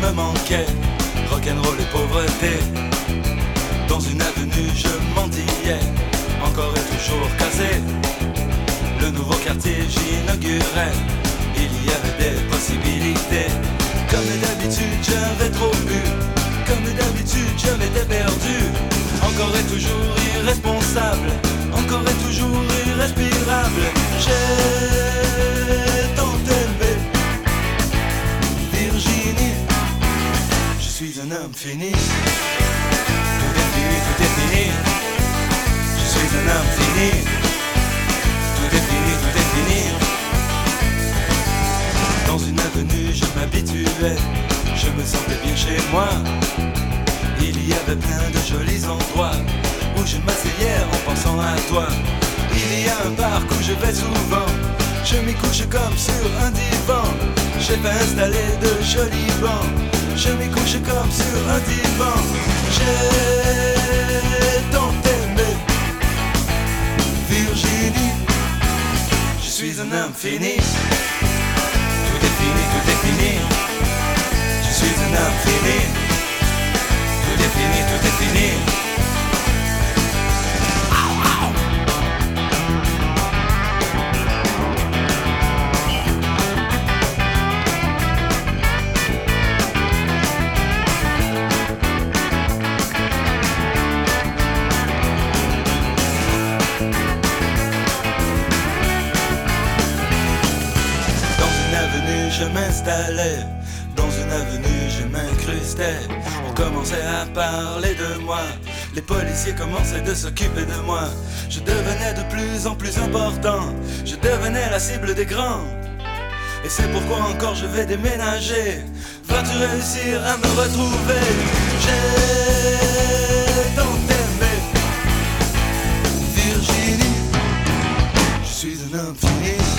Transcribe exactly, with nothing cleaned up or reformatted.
me manquait, rock'n'roll et pauvreté. Dans une avenue je m'endillais, encore et toujours casé. Le nouveau quartier j'inaugurais, il y avait des possibilités. Comme d'habitude j'avais trop bu, comme d'habitude je m'étais perdu. Encore et toujours irresponsable, encore et toujours irrespirable. J'ai tant aimé Virginie, je suis un homme fini. Tout est fini, tout est fini. Je suis un homme fini. Tout est fini, tout est fini. Dans une avenue je m'habituais, je me sentais bien chez moi. Il y avait plein de jolis endroits où je m'asseyais en pensant à toi. Il y a un parc où je vais souvent, je m'y couche comme sur un divan. J'ai fait installer de jolis bancs, je m'y couche comme sur un divan. J'ai tant aimé Virginie, je suis un homme fini. Tout est fini, tout est fini. Je suis un homme fini. Tout est fini, tout est fini. Je m'installais, dans une avenue je m'incrustais. On commençait à parler de moi, les policiers commençaient de s'occuper de moi. Je devenais de plus en plus important, je devenais la cible des grands. Et c'est pourquoi encore je vais déménager. Vas-tu réussir à me retrouver? J'ai tant aimé Virginie, je suis un homme fini.